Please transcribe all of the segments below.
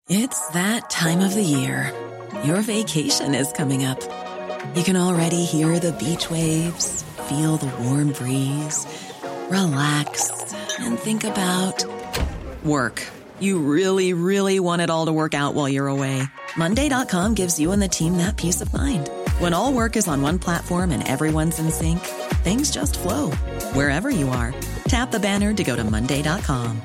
It's that time of the year. Your vacation is coming up. You can already hear the beach waves, feel the warm breeze, relax, and think about work. You really, really want it all to work out while you're away. Monday.com gives you and the team that peace of mind. When all work is on one platform and everyone's in sync, things just flow. Wherever you are, tap the banner to go to Monday.com.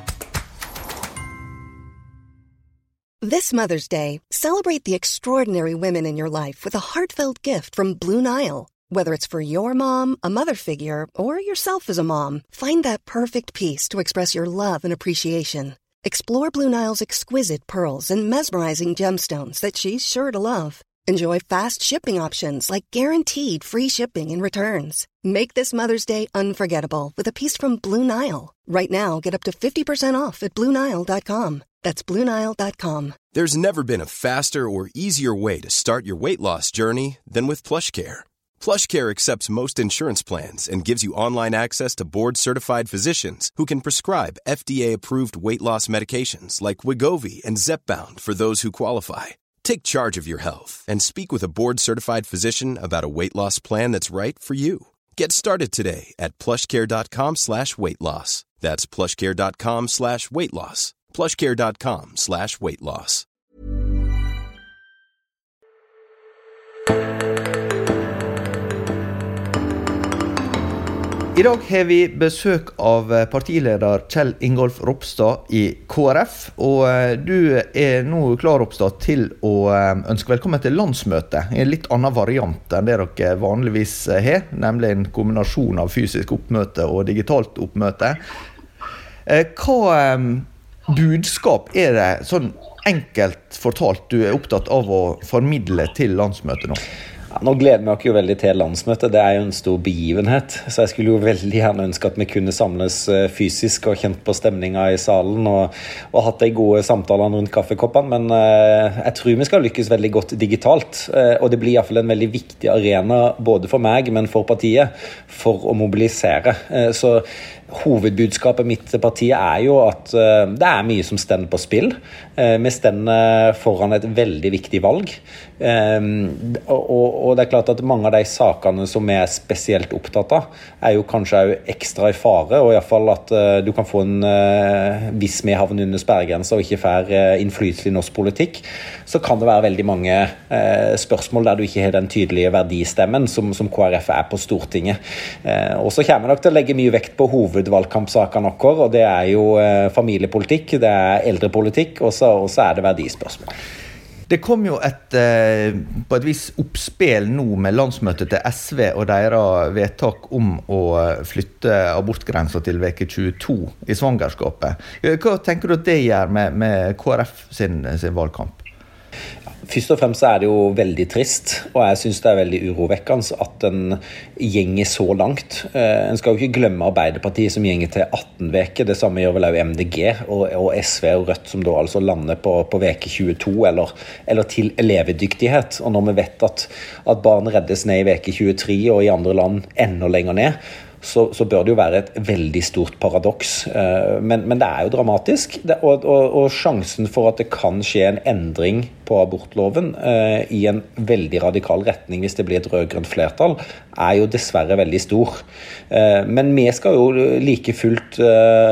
This Mother's Day, celebrate the extraordinary women in your life with a heartfelt gift from Blue Nile. Whether it's for your mom, a mother figure, or yourself as a mom, find that perfect piece to express your love and appreciation. Explore Blue Nile's exquisite pearls and mesmerizing gemstones that she's sure to love. Enjoy fast shipping options like guaranteed free shipping and returns. Make this Mother's Day unforgettable with a piece from Blue Nile. Right now, get up to 50% off at BlueNile.com. That's BlueNile.com. There's never been a faster or easier way to start your weight loss journey than with PlushCare. PlushCare accepts most insurance plans and gives you online access to board-certified physicians who can prescribe FDA-approved weight loss medications like Wegovy and Zepbound for those who qualify. Take charge of your health and speak with a board-certified physician about a weight loss plan that's right for you. Get started today at plushcare.com/weight loss. That's plushcare.com/weight loss. plushcare.com/weight loss. I dag har vi besøk av partileder Kjell Ingolf Ropstad i KrF, og du nå klar, Ropstad, til å ønske velkommen til landsmøtet, i en litt annen variant enn det dere vanligvis har, nemlig en kombinasjon av fysisk oppmøte og digitalt oppmøte. Hva budskap det, sånn enkelt fortalt, du opptatt av å formidle til landsmøtet nå? Ja, nå gleder vi oss jo veldig til landsmøtet. Det jo en stor begivenhet, så jeg skulle jo veldig gjerne ønske at vi kunne samles fysisk og kjent på stemninga i salen og hatt de gode samtalene rundt kaffekoppene, men jeg tror vi skal lykkes veldig godt digitalt, og det blir i hvert fall en veldig viktig arena både for meg, men for partiet, for å mobilisere. Så hovedbudskapet mitt til partiet jo at det mye som stender på spill. Vi stender foran et veldig viktig valg, og det klart at mange av de sakene som vi spesielt opptatt av jo kanskje ekstra i fare, og i hvert fall at du kan få hvis vi havner under sperregrenser og ikke får innflytelse i norsk politikk, så kan det være veldig mange spørsmål der du ikke har den tydelige verdistemmen som KrF på Stortinget. Og så kommer vi nok til å legge mye vekt på hovedvalgkampsakene våre, og det jo familiepolitikk, det eldrepolitikk, og så det verdispørsmål. Det kom jo på et vis oppspill nå med landsmøtet til SV og deres vedtak om å flytte abortgrenser til veke 22 i svangerskapet. Hva tenker du at det gjør med KrF sin valgkamp? Først og fremst det jo veldig trist, og jeg synes det veldig urovekkende at den gjenger så langt. En skal jo ikke glemme Arbeiderpartiet som gjenger til 18 veker, det samme gjør vel også MDG og SV og Rødt som da altså lander på veke 22 eller til levedyktighet. Og når vi vet at barn reddes ned i veke 23 og i andre land enda lenger ned, så bør det jo være et veldig stort paradoks, men det jo dramatisk, og sjansen for at det kan skje en endring på abortloven i en veldig radikal retning hvis det blir et rødgrønt flertall, jo dessverre veldig stor. Men vi skal jo like fullt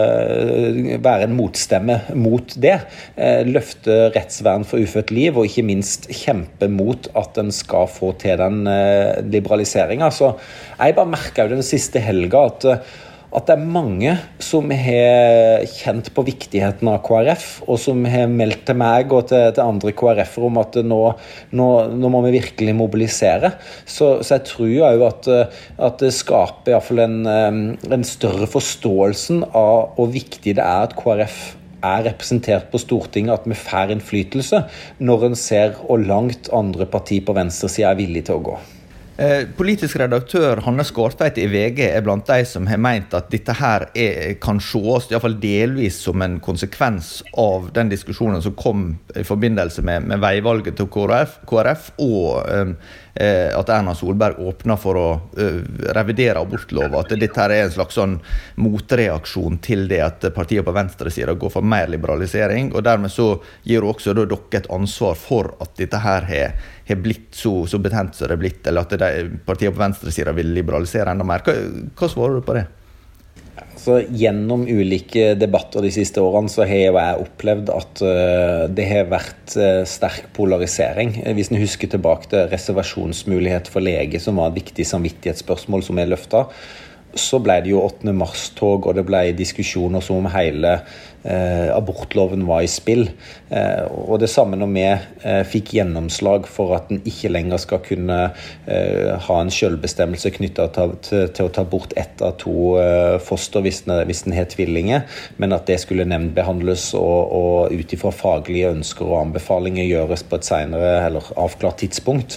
være en motstemme mot det, løfte rettsvern for ufødt liv, og ikke minst kjempe mot at den skal få til den liberaliseringen. Så jeg bare merket jo den siste helga at det mange som har kjent på viktigheten av KrF, og som har meldt til meg og til andre KrF-er om at nå må vi virkelig mobilisere. Så jeg tror jo at det skaper i hvert fall en større forståelsen av hvor viktig det at KrF representert på Stortinget, at vi får innflytelse når en ser hvor langt andre partier på venstresiden villige til å gå. Politisk redaktør Hanne Skartveit I VG blant de som har ment at dette her kan ses, I hvert fall delvis som en konsekvens av den diskusjonen som kom I forbindelse med veivalget til KrF og at Erna Solberg åpnet for å revidere abortlova, at dette her en slags sånn motreaksjon til det at partiet på venstresiden går for mer liberalisering, og dermed så gir også dere et ansvar for at dette her har blitt så betent som det blitt, eller at partiet på venstresiden vil liberalisere enda mer. Hva svarer du på det? Så gjennom ulike debatter de siste årene så har jeg opplevd at det har vært sterk polarisering. Hvis ni husker tilbake til reservasjonsmulighet for lege som var et viktig samvittighetsspørsmål som løftet, så ble det jo 8. mars-tog, og det ble diskusjoner som om hele abortloven var I spill. Og det samme når vi fikk gjennomslag for at den ikke lenger skal kunne ha en selvbestemmelse knyttet til å ta bort ett av 2 foster hvis den har tvillinger, men at det skulle nemndbehandles og utifra faglige ønsker og anbefalinger gjøres på et senere eller avklart tidspunkt,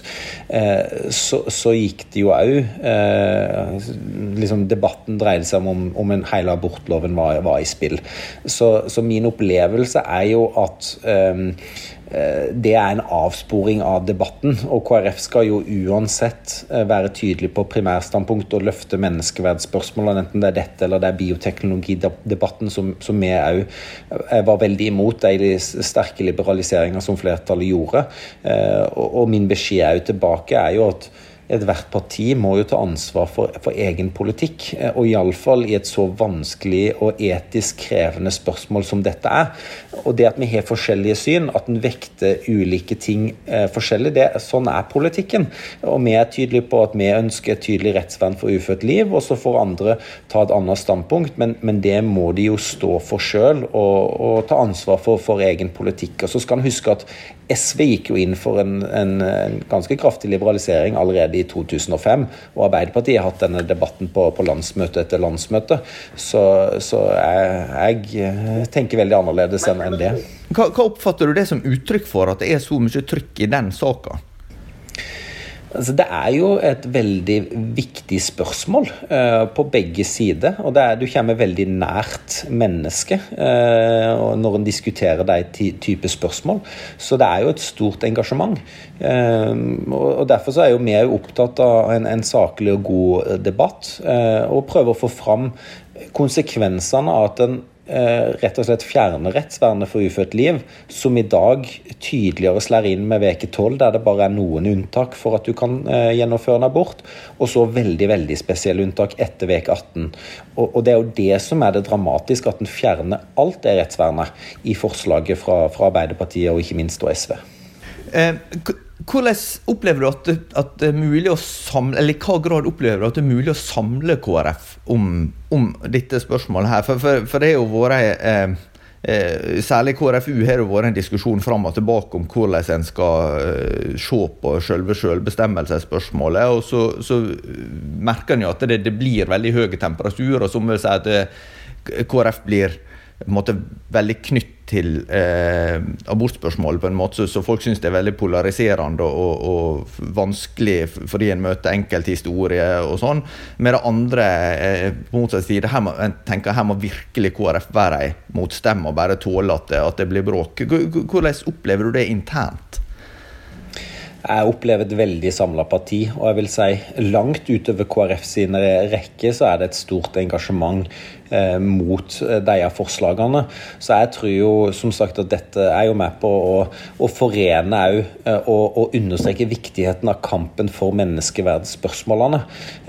så gikk det jo også liksom debatten dreide seg om en hele abortloven var I spill. Så min opplevelse jo at det en avsporing av debatten, og KrF skal jo uansett være tydelig på primærstandpunkt og løfte menneskeverdsspørsmålene, enten det dette eller det bioteknologidebatten som vi var veldig imot de sterke liberaliseringer som flertallet gjorde. Og min beskjed jo tilbake jo at hvert parti må jo ta ansvar for egen politikk, og I alle fall I et så vanskelig og etisk krevende spørsmål som dette og det at vi har forskjellige syn, at den vekter ulike ting forskjellig, sånn politikken, og vi tydelige på at vi ønsker et tydelig rettsvern for ufødt liv, og så får andre ta et annet standpunkt, men det må de jo stå for selv, og ta ansvar for egen politikk. Og så skal man huske at SV gikk jo inn for en ganske kraftig liberalisering allerede I 2005, og Arbeiderpartiet har hatt denne debatten på landsmøte etter landsmøte, så jeg tenker veldig annerledes enn det. Hva oppfatter du det som uttrykk for at det så mye trykk I den saken? Altså, det jo et veldig viktig spørsmål på begge sider, og du kommer veldig nært menneske når en diskuterer de type spørsmål, så det jo et stort engasjement, og derfor så jo vi opptatt av en saklig og god debatt, og prøver å få fram konsekvensene av at en rett og slett fjerne rettsvernet for ufødt liv, som I dag tydeligere slår inn med veke 12, der det bare noen unntak for at du kan gjennomføre en abort, og så veldig, veldig spesielle unntak etter veke 18. Og det jo det som det dramatiske, at den fjerner alt det rettsvernet I forslaget fra Arbeiderpartiet og ikke minst SV. Hvordan opplever du at det mulig å samle, eller I hva grad opplever du at det mulig å samle KrF om dette spørsmålet her? For det jo vært, særlig KrFU har det vært en diskusjon fram og tilbake om hvordan en skal se på selve selvbestemmelsesspørsmålet, og så merker en jo at det blir veldig høy temperatur, og som vil si at KrF blir på en måte veldig knytt til abortspørsmål på en måte, så folk synes det veldig polariserende og vanskelig fordi en møter enkelthistorie og sånn. Med det andre, på motsatt side, jeg tenker her må virkelig KrF være motstemme og bare tåle at det blir bråk. Hvordan opplever du det internt? Jeg opplever et veldig samlet parti, og jeg vil si langt utover KrF sine rekke så det et stort engasjement mot de forslagene. Så jeg tror jo, som sagt, at dette jo med på å forene og understreke viktigheten av kampen for menneskeverdsspørsmålene.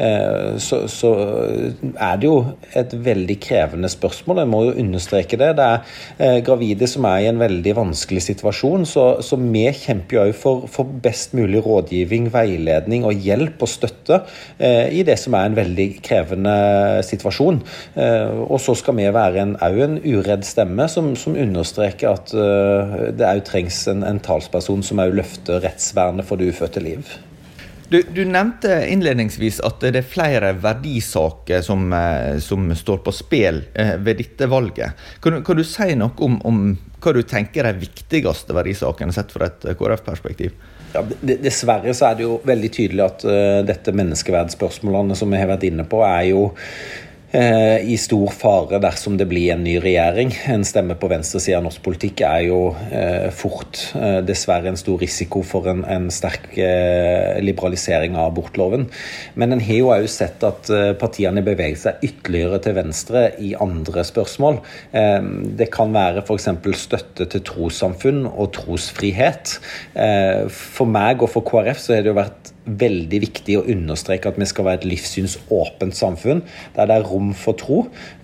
Så det jo et veldig krevende spørsmål. Jeg må jo understreke det. Det gravide som I en veldig vanskelig situasjon, så vi kjemper jo for best mulig rådgivning, veiledning og hjelp og støtte I det som en veldig krevende situasjon. Og så skal vi være en uredd stemme som understreker at det trengs en talsperson som løfter rettsvernet for det ufødte liv. Du nevnte innledningsvis at det flere verdisaker som står på spil ved dette valget. Kan du si noe om hva du tenker er viktigste verdisakene sett fra et KrF-perspektiv? Ja, dessverre så det jo veldig tydelig at dette menneskeverdsspørsmålene som vi har vært inne på jo I stor fare dersom det blir en ny regjering. En stemme på venstresiden av norsk politikk jo fort dessverre en stor risiko for en sterk liberalisering av abortloven. Men en har jo også sett at partiene beveger seg ytterligere til venstre I andre spørsmål. Det kan være for eksempel støtte til trossamfunn og trosfrihet. For meg og for KrF så har det jo vært veldig viktig å understreke at vi skal være et livssynsåpent samfunn, der det rom for tro.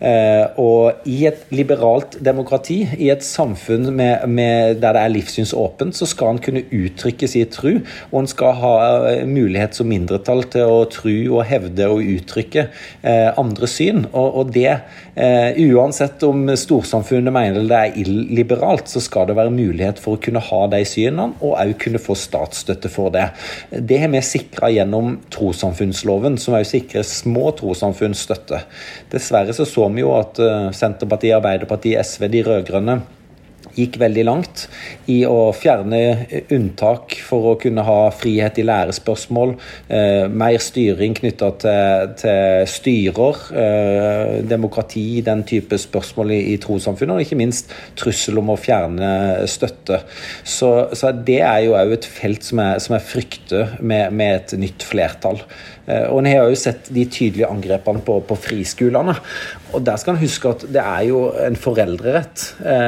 Og I et liberalt demokrati, I et samfunn der det livssynsåpent, så skal en kunne uttrykke sin tro, og en skal ha mulighet som mindretall til å tro og hevde og uttrykke andre syn. Og det, uansett om storsamfunnet mener det illiberalt, så skal det være mulighet for å kunne ha de synene, og også kunne få statsstøtte for det. Det har vi sikret gjennom trossamfunnsloven, som sikrer små trossamfunnsstøtte. Dessverre så vi jo at Senterpartiet, Arbeiderpartiet, SV, de rødgrønne gikk veldig langt I å fjerne unntak for å kunne ha frihet I lærespørsmål, mer styring knyttet til styrer, demokrati, den type spørsmål I trossamfunnet, og ikke minst trussel om å fjerne støtte. Så det jo også et felt som frykter med et nytt flertall. Og en har jo sett de tydelige angrepene på friskolene, og der skal en huske at det jo en foreldrerett,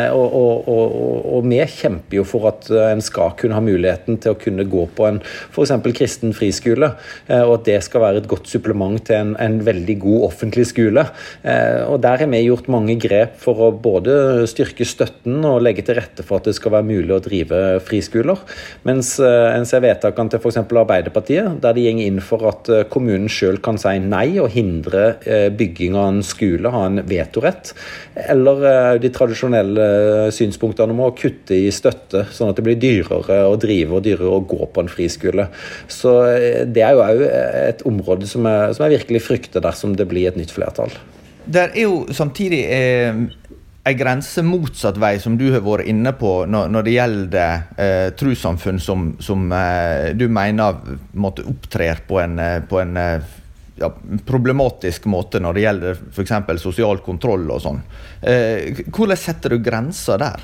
og vi kjemper jo for at en skal kunne ha muligheten til å kunne gå på for eksempel kristen friskole, og at det skal være et godt supplement til en veldig god offentlig skole. Og der har vi gjort mange grep for å både styrke støtten og legge til rette for at det skal være mulig å drive friskoler, mens en ser vedtakene til for eksempel Arbeiderpartiet, der de går inn for at kommunen selv kan si nei og hindre bygging av en skole, ha en vetorett, eller de tradisjonelle synspunktene om å kutte I støtte, sånn at det blir dyrere å drive og dyrere å gå på en friskole. Så det jo et område som jeg virkelig frykter dersom det blir et nytt flertall. Der jo samtidig en grense motsatt vei som du har vært inne på når det gjelder trossamfunn som du mener måtte opptrer på en problematisk måte når det gjelder for eksempel sosial kontroll og sånn. Hvordan setter du grenser der?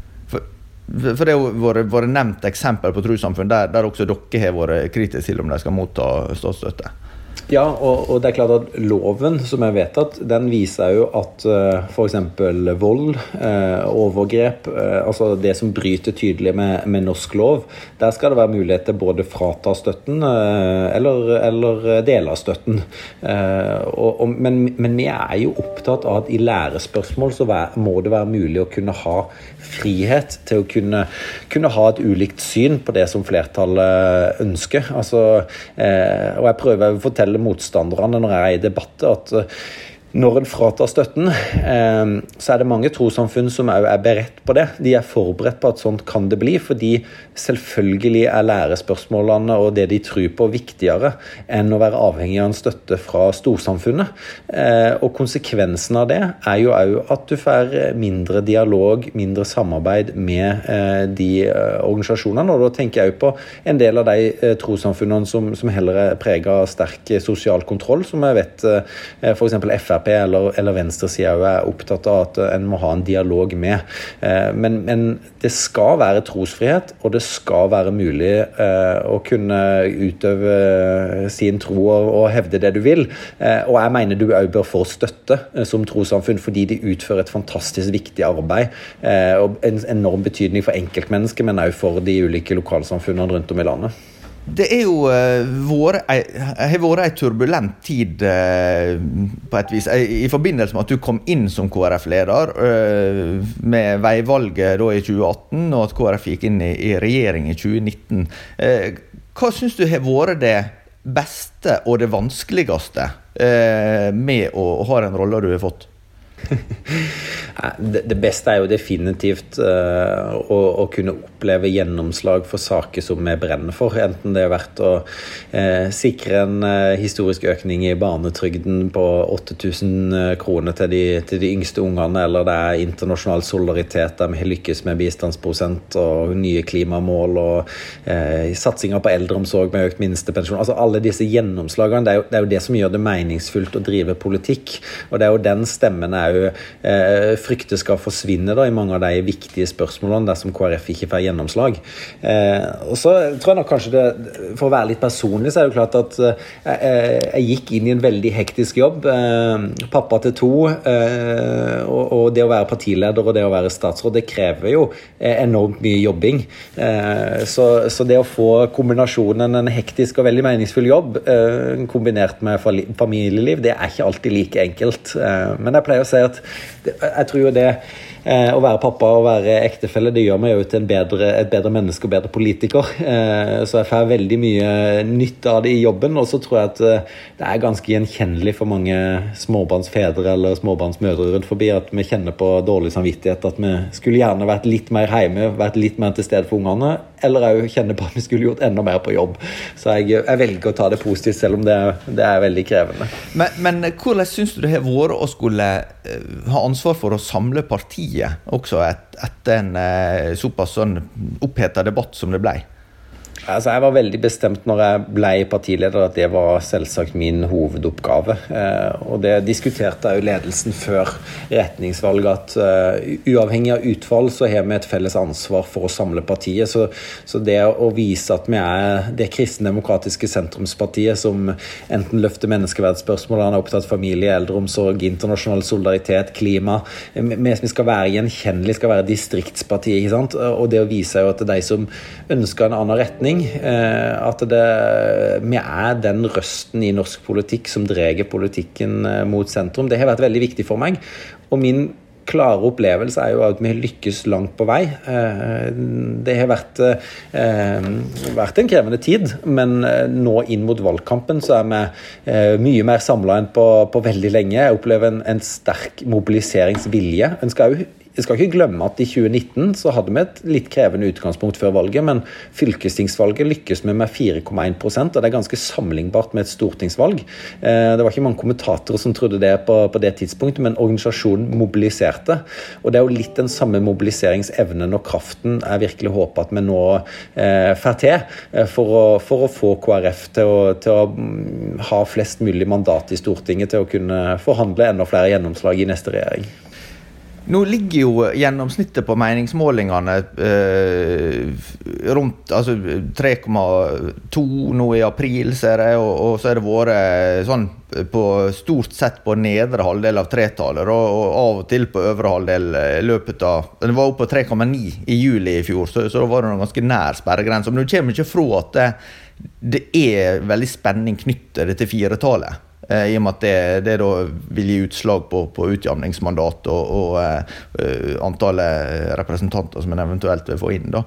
For det har vært nevnt eksempel på trossamfunn der også dere har vært kritiske til om de skal motta statsstøtte. Ja, og det klart at loven som vedtatt, den viser jo at for eksempel vold, overgrep, altså det som bryter tydelig med norsk lov, der skal det være mulighet til både frata støtten eller dele av støtten. Men vi jo opptatt av at I lærespørsmål så må det være mulig å kunne ha frihet til å kunne ha et ulikt syn på det som flertallet ønsker. Altså, og jeg prøver å fortelle motstanderne når jeg I debatter at når en fratar støtten, så det mange trossamfunn som også beredt på det. De forberedt på at sånt kan det bli, fordi selvfølgelig lærespørsmålene og det de tror på viktigere enn å være avhengig av en støtte fra storsamfunnet. Og konsekvensen av det jo også at du får mindre dialog, mindre samarbeid med de organisasjonene, og da tenker jeg jo på en del av de trossamfunnene som heller preget av sterk sosial kontroll, som jeg vet for eksempel FRP eller venstresiden opptatt av at en må ha en dialog med. Men det skal være trosfrihet, og det skal være mulig å kunne utøve sin tro og hevde det du vil. Og jeg mener du også bør få støtte som trossamfunn, fordi de utfører et fantastisk viktig arbeid, og en enorm betydning for enkeltmennesker, men også for de ulike lokalsamfunnene rundt om I landet. Det jo har vært en turbulent tid på et vis I forbindelse med at du kom inn som KrF-leder med veivalget da I 2018 og at KrF gikk inn I regjering I 2019. Hva synes du har vært det beste og det vanskeligste med å ha den rollen du har fått? Det beste jo definitivt å kunne oppleve gjennomslag for saker som vi brenner for, enten det har vært å sikre en historisk økning i barnetrygden på 8 000 kroner til de yngste ungene, eller det internasjonal solidaritet der vi har lykkes med bistandsprosent og nye klimamål og satsinger på eldreomsorg med økt minstepensjon. Altså alle disse gjennomslagene, det er jo det som gjør det meningsfullt å drive politikk, og det er jo den stemmen frykter skal forsvinne da, i mange av de viktige spørsmålene dersom KrF ikke får gjennomslag. Og så tror jeg nok kanskje det, for å være litt personlig, så det jo klart at jeg gikk inn i en veldig hektisk jobb, pappa til 2, og det å være partileder og det å være statsråd, det krever jo enormt mye jobbing. Så det å få kombinasjonen en hektisk og veldig meningsfull jobb kombinert med familieliv, det ikke alltid like enkelt. Men jeg pleier å si at jeg tror jo det å være pappa og være ektefelle, det gjør meg jo til et bedre menneske og bedre politiker. Så jeg får veldig mye nytte av det i jobben, og så tror jeg at det ganske gjenkjennelig for mange småbarnsfedre eller småbarnsmødre rundt forbi at vi kjenner på dårlig samvittighet, at vi skulle gjerne vært litt mer hjemme, vært litt mer til stede for ungene, eller jeg kjenner på at vi skulle gjort enda mer på jobb. Så jeg velger å ta det positivt, selv om det veldig krevende. Men hvordan synes du det har vært å skulle ha ansvar for å samle partiet, også etter en såpass sånn opphetet debatt som det ble? Altså, jeg var veldig bestemt når jeg ble partileder at det var selvsagt min hovedoppgave, og det diskuterte jeg jo ledelsen før retningsvalget at uavhengig av utfall så har vi et felles ansvar for å samle partiet, så det å vise at vi det kristendemokratiske sentrumspartiet som enten løfter menneskeverdsspørsmål, han opptatt familie, eldreomsorg, internasjonal solidaritet, klima, vi skal være gjenkjennelige, skal være distriktspartiet, ikke sant? Og det å vise jo at de som ønsker en annen retning, at vi den røsten i norsk politikk som dreger politikken mot sentrum. Det har vært veldig viktig for meg, og min klare opplevelse jo at vi har lykkes langt på vei. Det har vært en krevende tid, men nå inn mot valgkampen så vi mye mer samlet enn på veldig lenge. Jeg opplever en sterk mobiliseringsvilje. Jeg skal ikke glemme at i 2019 så hadde vi et litt krevende utgangspunkt før valget, men fylkestingsvalget lykkes vi med 4,1%, og det ganske sammenlignbart med et stortingsvalg. Det var ikke mange kommentatorer som trodde det på det tidspunktet, men organisasjonen mobiliserte, og det jo litt den samme mobiliseringsevnen og kraften jeg virkelig håper at vi nå får til for å få KrF til å ha flest mulig mandat i Stortinget til å kunne forhandle enda flere gjennomslag i neste regjering. Nå ligger jo gjennomsnittet på meningsmålingene rundt 3,2 nå i april, ser jeg, og så det vært sånn på stort sett på nedre halvdel av tretaler, og av og til på øvre halvdel løpet av, det var oppe på 3,9 i juli i fjor, så da var det noe ganske nær sperregrensen. Men du kommer ikke fra at det veldig spenning knyttet til 4-tallet. I og med at det da vil gi utslag på utjamningsmandat og antallet representanter som en eventuelt vil få inn da.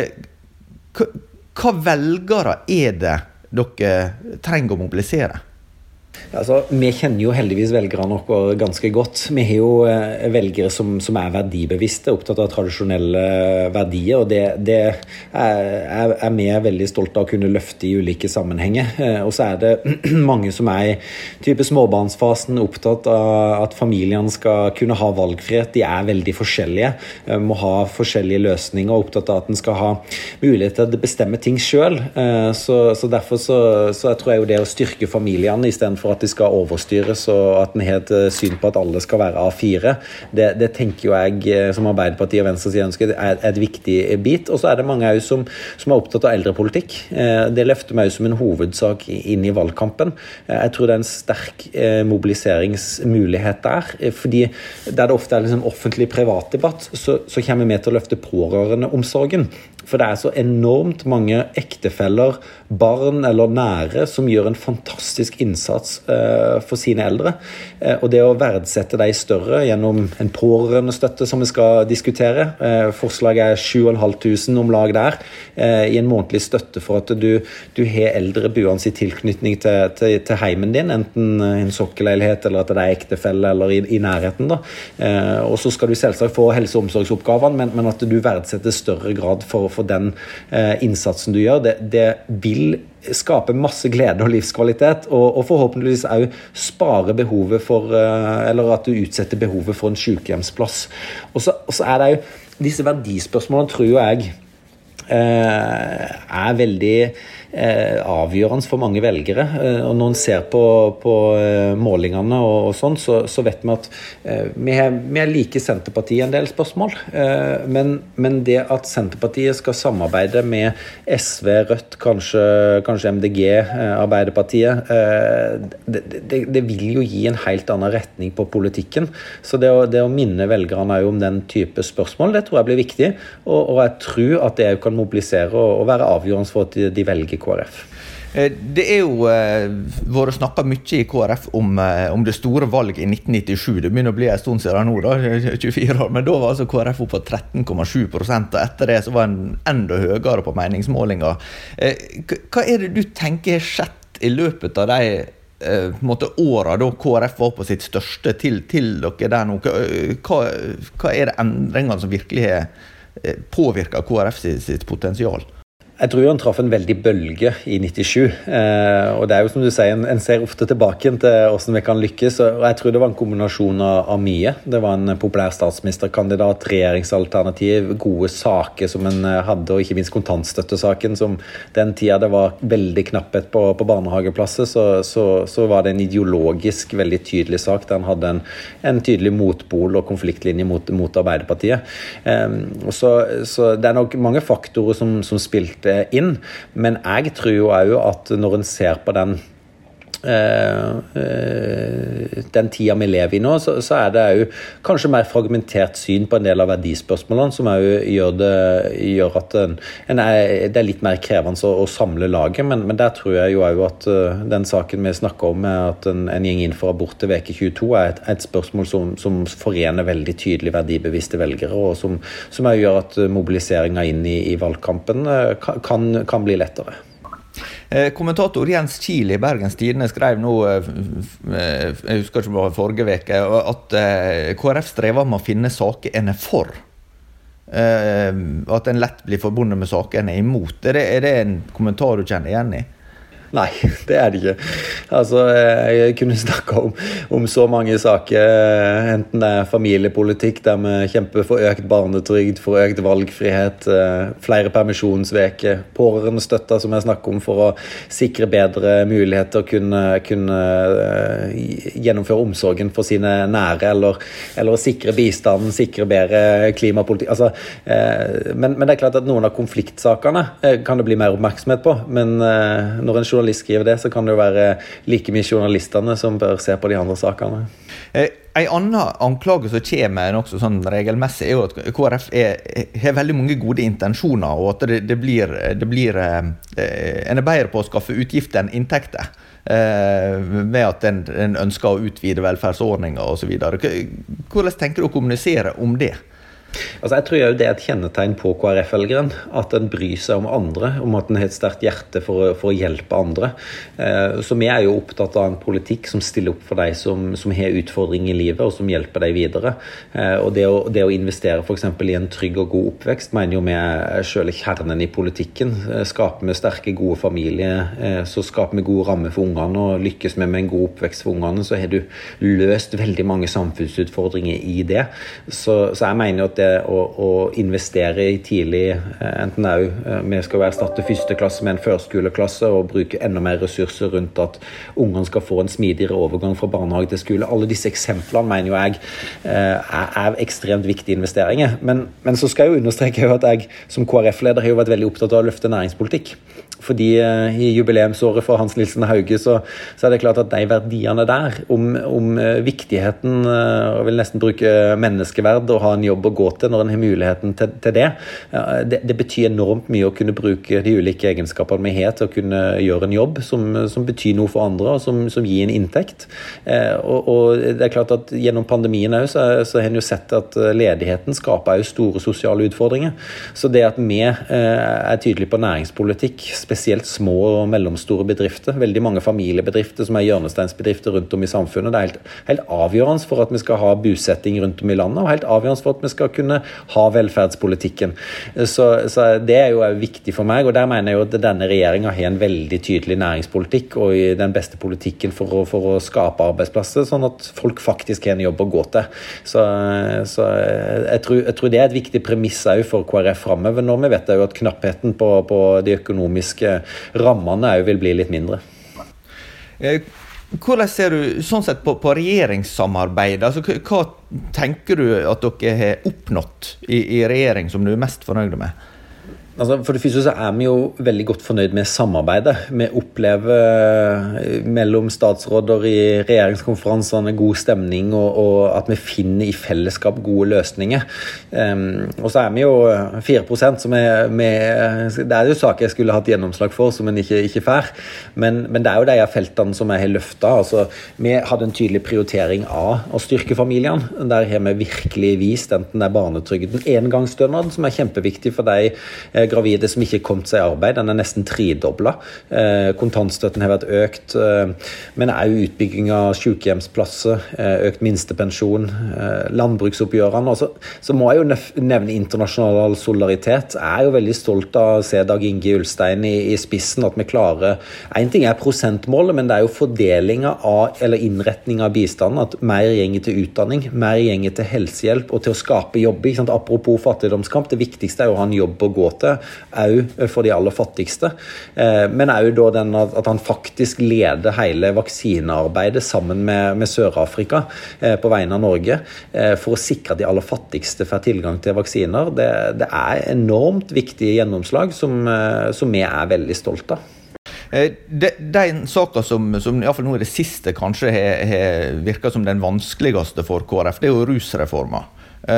Hva velgere det dere trenger å mobilisere? Altså, vi kjenner jo heldigvis velgerne våre ganske godt. Vi har jo velgere som verdibevisste, opptatt av tradisjonelle verdier, og det vi veldig stolt av å kunne løfte i ulike sammenhenger. Og så det mange som i type småbarnsfasen opptatt av at familiene skal kunne ha valgfrihet. De veldig forskjellige, må ha forskjellige løsninger, og opptatt av at den skal ha mulighet til å bestemme ting selv. Så derfor så tror jeg jo det å styrke familiene i stedet for at de skal overstyres, og at den har et syn på at alle skal være A4. Det tenker jo jeg, som Arbeiderpartiet og Venstre ønsker, et viktig bit. Og så det mange som opptatt av eldrepolitikk. Det løfter meg som en hovedsak inn i valgkampen. Jeg tror det en sterk mobiliseringsmulighet der, fordi der det ofte liksom offentlig-privat debatt, så kommer vi med til å løfte pårørendeomsorgen. For det så enormt mange ektefeller, barn eller nære som gjør en fantastisk innsats for sine eldre. Og det å verdsette de større gjennom en pårørendestøtte som vi skal diskutere. Forslaget 7.500 om lag der, i en månedlig støtte for at du har eldre buende i tilknytning til heimen din, enten en sokkeleilighet eller at det ektefelle eller i nærheten da. Og så skal du selvsagt få helse- og omsorgsoppgavene, men at du verdsetter større grad for den innsatsen du gjør, det vil skape masse glede og livskvalitet, og forhåpentligvis også spare behovet for, eller at du utsetter behovet for en sykehjemsplass. Og så det jo, disse verdispørsmålene tror jeg veldig avgjørende for mange velgere, og når en ser på målingene og sånn, så vet vi at vi like Senterpartiet en del spørsmål, men det at Senterpartiet skal samarbeide med SV, Rødt, kanskje MDG, Arbeiderpartiet, det vil jo gi en helt annen retning på politikken, så det å minne velgerne om den type spørsmål, det tror jeg blir viktig, og jeg tror at det kan mobilisere og være avgjørende for at de velger KrF. Det jo vært snakket mye i KrF om det store valget i 1997. Det begynner å bli en stund siden nå, da, 24 år, men da var altså KrF oppe på 13,7%, og etter det så var en enda høyere på meningsmålinger. Hva det du tenker har skjedd i løpet av de årene da KrF var på sitt største til dere der nå? Hva det endringene som virkelig har påvirket KrF sitt potensial? Jeg tror han traff en veldig bølge i 97, og det jo som du sier, en ser ofte tilbake til hvordan vi kan lykkes, og jeg tror det var en kombinasjon av mye. Det var en populær statsministerkandidat, regjeringsalternativ, gode saker som en hadde, og ikke minst kontantstøttesaken, som den tida det var veldig knapphet på barnehageplasser, så var det en ideologisk veldig tydelig sak, der han hadde en tydelig motpol og konfliktlinje mot Arbeiderpartiet. Så det nok mange faktorer som spilte inn, men jeg tror jo også at når en ser på den tida vi lever i nå, så det jo kanskje mer fragmentert syn på en del av verdispørsmålene, som jo gjør at det litt mer krevende å samle laget, men der tror jeg jo også at den saken vi snakker om, at en går inn for abort til veke 22, et spørsmål som forener veldig tydelig verdibevisste velgere, og som også gjør at mobiliseringen inn i valgkampen kan bli lettere. Kommentator Jens Kiel i Bergens Tidende skrev nå, jeg husker ikke om det var forrige veke, at KrF strever med å finne saker en for. At en lett blir forbundet med saker en imot. Det en kommentar du kjenner igjen i? Nei, det det ikke. Altså, jeg kunne snakket om så mange saker, enten det familiepolitikk, der vi kjemper for økt barnetrygd, for økt valgfrihet, flere permisjonsveker, pårørendestøtta som jeg snakker om for å sikre bedre muligheter å kunne gjennomføre omsorgen for sine nære, eller å sikre bistanden, sikre bedre klimapolitikk. Altså, men det klart at noen av konfliktsakene kan det bli mer oppmerksomhet på, men når en journalist skriver det, så kan det jo være like mye journalistene som bør se på de andre sakene. En annen anklage som kommer nok sånn regelmessig jo at KrF har veldig mange gode intensjoner, og at det blir en bedre på å skaffe utgifter enn inntekter, med at en ønsker å utvide velferdsordninger og så videre. Hvordan tenker du å kommunisere om det? Altså, jeg tror jo det et kjennetegn på KrF-velgeren, at en bryr seg om andre, om at en har et sterkt hjerte for å hjelpe andre. Så vi jo opptatt av en politikk som stiller opp for de som har utfordringer i livet, og som hjelper de videre. Og det å investere for eksempel i en trygg og god oppvekst, mener jo vi selv kjernen i politikken. Skaper vi sterke, gode familier, så skaper vi gode rammer for ungene, og lykkes vi med en god oppvekst for ungene, så har du løst veldig mange samfunnsutfordringer i det. Så jeg mener jo at det å investere i tidlig, enten vi skal erstatte første klasse med en førskoleklasse og bruke enda mer ressurser rundt at ungene skal få en smidigere overgang fra barnehage til skole. Alle disse eksemplene mener jo jeg ekstremt viktige investeringer. Men så skal jeg jo understreke at jeg som KrF-leder har jo vært veldig opptatt av å løfte næringspolitikk. Fordi i jubileumsåret for Hans Nielsen Hauge så det klart at de verdiene der om viktigheten, og vil nesten bruke menneskeverd og ha en jobb å gå gå til når en har muligheten til det. Det betyr enormt mye å kunne bruke de ulike egenskapene vi har til å kunne gjøre en jobb som betyr noe for andre, og som gir en inntekt. Og det klart at gjennom pandemien også, så har en jo sett at ledigheten skaper jo store sosiale utfordringer. Så det at vi tydelige på næringspolitikk, spesielt små og mellomstore bedrifter, veldig mange familiebedrifter som hjørnesteinsbedrifter rundt om i samfunnet. Det helt avgjørende for at vi skal ha bosetting rundt om i landet, og helt avgjørende for at vi skal kunne ha velferdspolitikken. Så det jo viktig for meg, og der mener jeg jo at denne regjeringen har en veldig tydelig næringspolitikk, og den beste politikken for å skape arbeidsplasser, sånn at folk faktisk har en jobb å gå til. Så jeg tror det et viktig premiss også for KrF fremover, når vi vet jo at knappheten på de økonomiske rammene vil bli litt mindre. Hvordan ser du sånn sett på regjeringssamarbeid? Altså, hva tenker du at dere har oppnått i regjering som du mest fornøyd med? Altså, for det første så vi jo veldig godt fornøyd med samarbeidet. Vi opplever mellom statsråder i regjeringskonferansene god stemning, og at vi finner i fellesskap gode løsninger. Og så vi jo 4%, som det jo saker jeg skulle hatt gjennomslag for, som en ikke får. Men det jo de feltene som jeg har løftet. Altså, vi hadde en tydelig prioritering av å styrke familiene. Der har vi virkelig vist, enten det barnetrygden, engangsstønad, som kjempeviktig for de gravide som ikke kom seg i arbeid, den nesten tredoblet. Kontantstøtten har vært økt, men også utbygging av sykehjemsplasser, økt minstepensjon, landbruksoppgjørene. Så må jeg jo nevne internasjonal solidaritet. Jeg jo veldig stolt av å se Dag Inge Ulstein i spissen, at vi klarer, en ting prosentmålet, men det jo fordelingen av, eller innretningen av bistanden, at mer gjenger til utdanning, mer gjenger til helsehjelp, og til å skape jobb. Apropos fattigdomskamp, det viktigste jo å ha en jobb å gå til, også for de aller fattigste, men også da at han faktisk leder hele vaksinearbeidet sammen med Sør-Afrika på vegne av Norge, for å sikre at de aller fattigste får tilgang til vaksiner. Det enormt viktige gjennomslag som vi veldig stolte av. Den saken som i hvert fall nå i det siste kanskje virker som den vanskeligste for KrF, det jo rusreformen.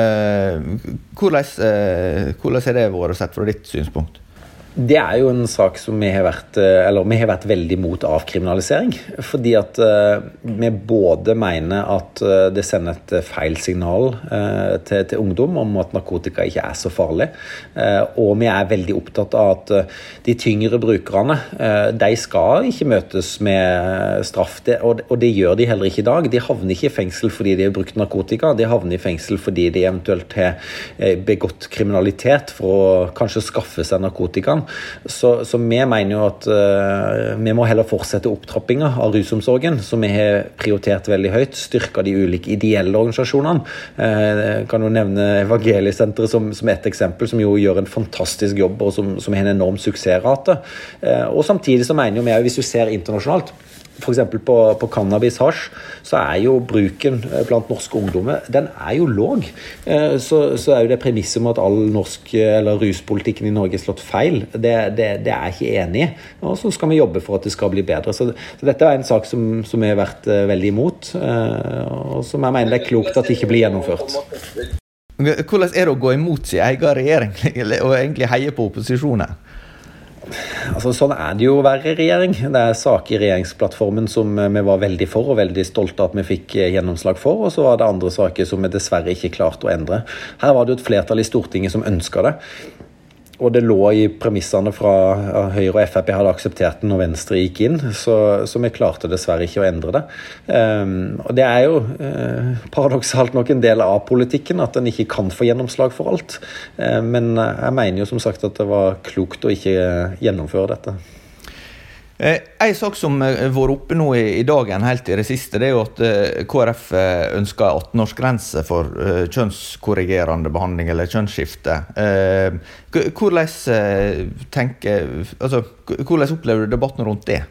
Hvordan det vært sett fra ditt synspunkt? Det jo en sak som vi har vært veldig mot avkriminalisering, fordi at vi både mener at det sender et feil signal til ungdom om at narkotika ikke så farlig, og vi veldig opptatt av at de tyngre brukerne, de skal ikke møtes med straff, og det gjør de heller ikke i dag. De havner ikke i fengsel fordi de har brukt narkotika, de havner i fengsel fordi de eventuelt har begått kriminalitet for å kanskje skaffe seg narkotika. Så vi mener jo at vi må heller fortsette opptrappingen av rusomsorgen, som vi har prioritert veldig høyt, styrke de ulike ideelle organisasjonene. Jeg kan jo nevne Evangeliesenteret som et eksempel, som jo gjør en fantastisk jobb, og som har en enorm suksessrate. Og samtidig så mener jo vi, hvis du ser internasjonalt, for eksempel på cannabis hasj, så jo bruken blant norske ungdommer, den jo låg. Så jo det premisset om at all norsk eller ruspolitikken i Norge slått feil, det jeg ikke enig i. Og så skal vi jobbe for at det skal bli bedre. Så dette en sak som vi har vært veldig imot, og som jeg mener det klokt at det ikke blir gjennomført. Hvordan det å gå imot sin egen regjering, og egentlig heie på opposisjonen? Altså, sånn det jo å være regjering. Det saker i regjeringsplattformen som vi var veldig for, og veldig stolte av at vi fikk gjennomslag for, og så var det andre saker som vi dessverre ikke klarte å endre. Her var det jo et flertall i Stortinget som ønsket det, og det lå i premissene fra Høyre og FrP hadde akseptert den når Venstre gikk inn, så vi klarte dessverre ikke å endre det. Og det jo paradoksalt nok en del av politikken, at den ikke kan få gjennomslag for alt. Men jeg mener jo som sagt at det var klokt å ikke gjennomføre dette. En sak som har vært oppe nå i dagen helt i det siste, det jo at KrF ønsker 18-årsgrense for kjønnskorrigerende behandling eller kjønnsskifte. Hvordan opplever du debatten rundt det?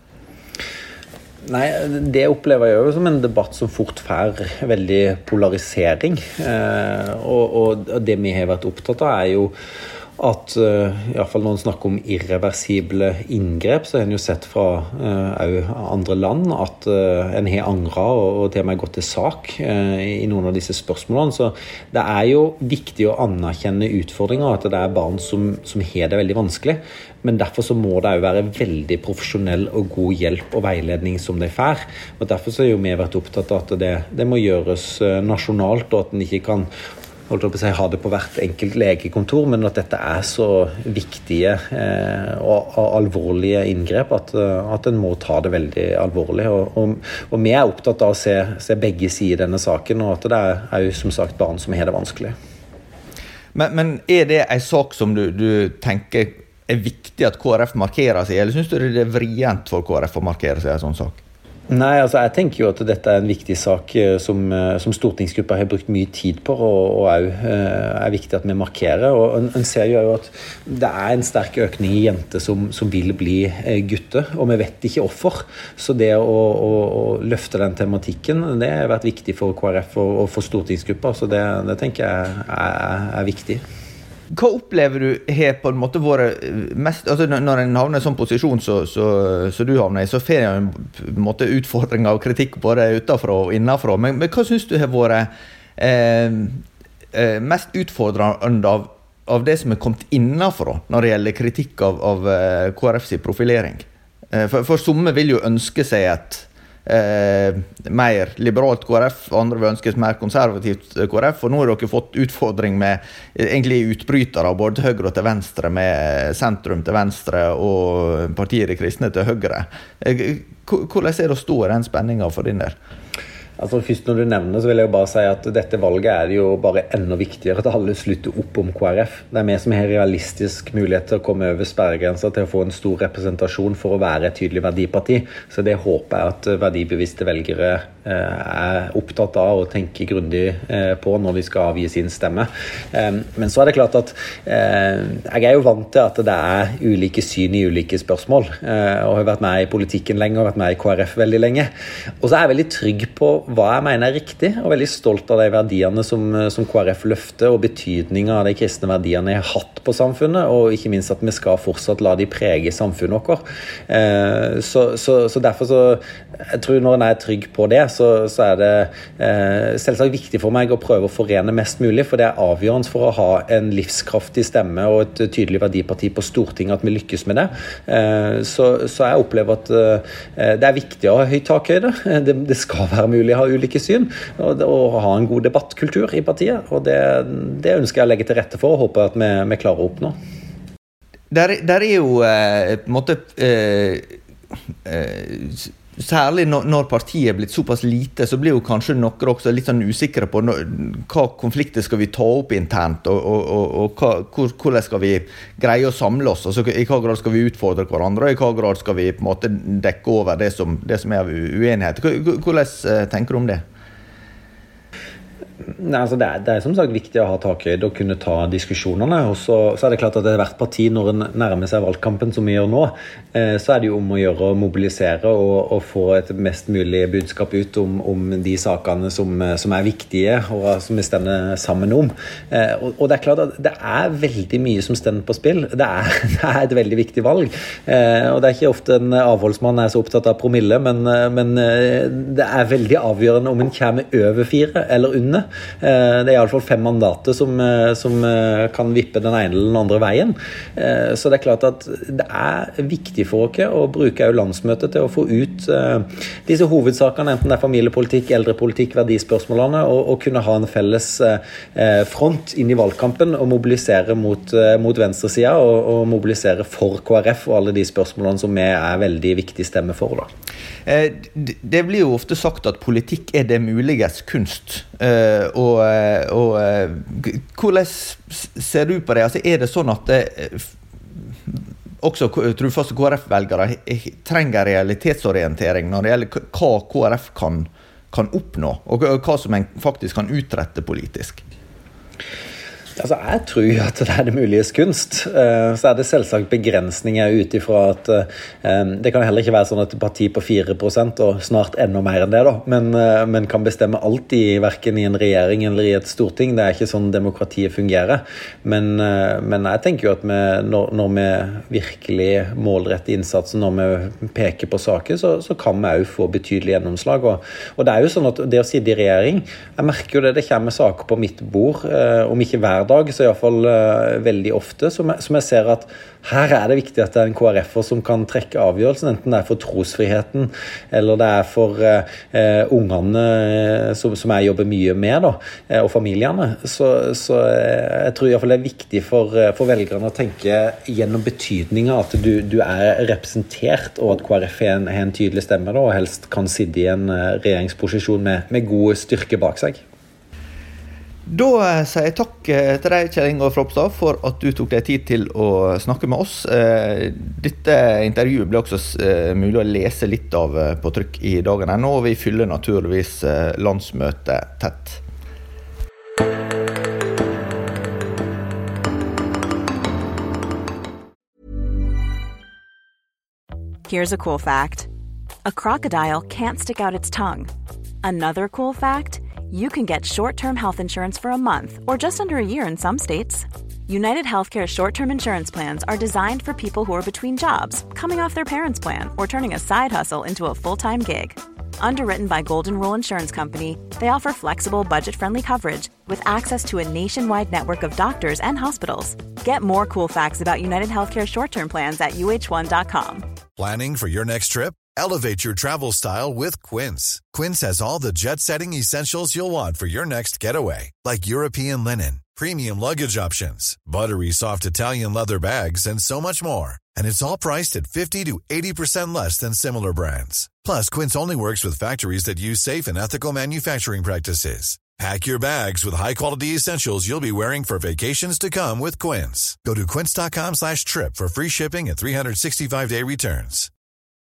Nei, det opplever jeg jo som en debatt som fort får veldig polarisering. Og det vi har vært opptatt av jo at I hvert fall når man snakker om irreversible inngrep, så har en jo sett fra andre land at en har angret og til og med gått til sak I noen av disse spørsmålene. Så det jo viktig å anerkjenne utfordringer, at det barn som har det veldig vanskelig. Men derfor så må det jo være veldig profesjonell og god hjelp og veiledning som de får. Og derfor så jo vi vært opptatt av at det må gjøres nasjonalt, og at en ikke kan ha det på hvert enkelt legekontor, men at dette så viktige og alvorlige inngrep at en må ta det veldig alvorlig. Og vi opptatt av å se begge sider I denne saken, og at det jo som sagt barn som har det vanskelig. Men det en sak som du tenker viktig at KrF markerer seg, eller synes du det vrient for KrF å markere seg I en sånn sak? Nei, altså jeg tenker jo at dette en viktig sak som stortingsgruppa har brukt mye tid på, og viktig at vi markerer. Og en ser jo at det en sterk økning I jenter som vil bli gutter, og vi vet ikke hvorfor. Så det å løfte den tematikken, det har vært viktig for KrF og for stortingsgruppa, så det tenker jeg viktig. Hva opplever du har på en måte vært mest, altså når en havner I sånn posisjon så du havner I, så får jeg på en måte utfordringer og kritikk både utenfra og innenfra, men hva synes du har vært mest utfordrende av det som kommet innenfra når det gjelder kritikk av KrFs profilering? For somme vil jo ønske seg et mer liberalt KrF, andre vil ønskes mer konservativt KrF, og nå har dere fått utfordring med egentlig utbrytere både høyre og til venstre, med sentrum til venstre og partiet De kristne til høyre. Hvordan det å stå I den spenningen for din del? Altså først når du nevner så vil jeg jo bare si at dette valget det jo bare enda viktigere at alle slutter opp om KrF. Det vi som har realistisk mulighet til å komme over sperregrenser til å få en stor representasjon for å være et tydelig verdiparti. Så det håper jeg at verdibevisste velgere opptatt av og tenker grundig på når de skal avgi sin stemme. Men så det klart at jeg jo vant til at det ulike syn I ulike spørsmål, og har vært med I politikken lenge og vært med I KrF veldig lenge. Og så jeg veldig trygg på hva jeg mener riktig, og veldig stolt av de verdiene som KrF løfter, og betydningen av de kristne verdiene jeg har hatt på samfunnet, og ikke minst at vi skal fortsatt la de prege samfunnet vårt. Så derfor så, jeg tror når en trygg på det, så det selvsagt viktig for meg å prøve å forene mest mulig, for det avgjørende for å ha en livskraftig stemme og et tydelig verdiparti på Stortinget, at vi lykkes med det. Så jeg opplever at det viktig å ha høy takhøyde. Det skal være mulig å ha ulike syn, og ha en god debattkultur I partiet, og det ønsker jeg å legge til rette for, og håper at vi klarer å oppnå. Der jo på en måte særlig når partiet blitt såpass lite, så blir jo kanskje noen også litt sånn usikre på hva konflikter skal vi ta opp internt, og hvordan skal vi greie å samle oss, altså I hva grad skal vi utfordre hverandre, og I hva grad skal vi på en måte dekke over det som av uenighet. Hvordan tenker du om det? Nei, altså det som sagt viktig å ha takhøyde og kunne ta diskusjonene, og så det klart at det hvert parti når en nærmer seg valgkampen som vi gjør nå, så det jo om å gjøre å mobilisere og få et mest mulig budskap ut om de sakene som viktige og som vi stender sammen om. Og det klart at det veldig mye som stender på spill. Det et veldig viktig valg, og det ikke ofte en avholdsmann så opptatt av promille, men det veldig avgjørende om en kommer over 4 eller under. Det I alle fall 5 mandater som kan vippe den ene eller den andre veien. Så det klart at det viktig for oss å bruke landsmøtet til å få ut disse hovedsakene, enten det familiepolitikk, eldrepolitikk, verdispørsmålene, og kunne ha en felles front inn I valgkampen og mobilisere mot venstresida og mobilisere for KrF og alle de spørsmålene som vi veldig viktig stemme for. Da. Det blir jo ofte sagt at politikk det muliges kunst, og hvordan ser du på det? Altså, det sånn at også trufaste KrF-velgere trenger realitetsorientering når det gjelder hva KrF kan oppnå, og hva som en faktisk kan utrette politisk? Altså, jeg tror at det det muliges kunst. Så det selvsagt begrensninger ut ifra at det kan heller ikke være sånn at et parti på 4% og snart enda mer enn det da, men kan bestemme alt hverken i en regjering eller i et storting. Det ikke sånn demokratiet fungerer. Men jeg tenker jo at når vi virkelig målretter innsatsen, når vi peker på saker, så kan vi jo få betydelig gjennomslag. Og det jo sånn at det å sitte i regjering, jeg merker jo det kommer saker på mitt bord, om ikke hver dag, så i hvert fall veldig ofte, som jeg ser at her det viktig at det en KrF'er som kan trekke avgjørelsen, enten det for trosfriheten, eller det for ungene som jeg jobber mye med, da, og familiene. Så jeg tror i hvert fall det viktig for velgerne å tenke gjennom betydningen at du representert, og at KrF har en tydelig stemme, da, og helst kan sitte i en regjeringsposisjon med god styrke bak seg. Da sier jeg takk til deg, Kjell Ingolf Ropstad, for at du tok deg tid til å snakke med oss. Dette intervjuet ble også mulig å lese litt av på trykk i dagene nå, og vi fyller naturligvis landsmøtet tett. Here's a cool fact. A crocodile can't stick out its tongue. Another cool fact, you can get short-term health insurance for a month or just under a year in some states. United Healthcare short-term insurance plans are designed for people who are between jobs, coming off their parents' plan, or turning a side hustle into a full-time gig. Underwritten by Golden Rule Insurance Company, they offer flexible, budget-friendly coverage with access to a nationwide network of doctors and hospitals. Get more cool facts about United Healthcare short-term plans at uh1.com. Planning for your next trip? Elevate your travel style with Quince. Quince has all the jet-setting essentials you'll want for your next getaway, like European linen, premium luggage options, buttery soft Italian leather bags, and so much more. And it's all priced at 50 to 80% less than similar brands. Plus, Quince only works with factories that use safe and ethical manufacturing practices. Pack your bags with high-quality essentials you'll be wearing for vacations to come with Quince. Go to quince.com/trip for free shipping and 365-day returns.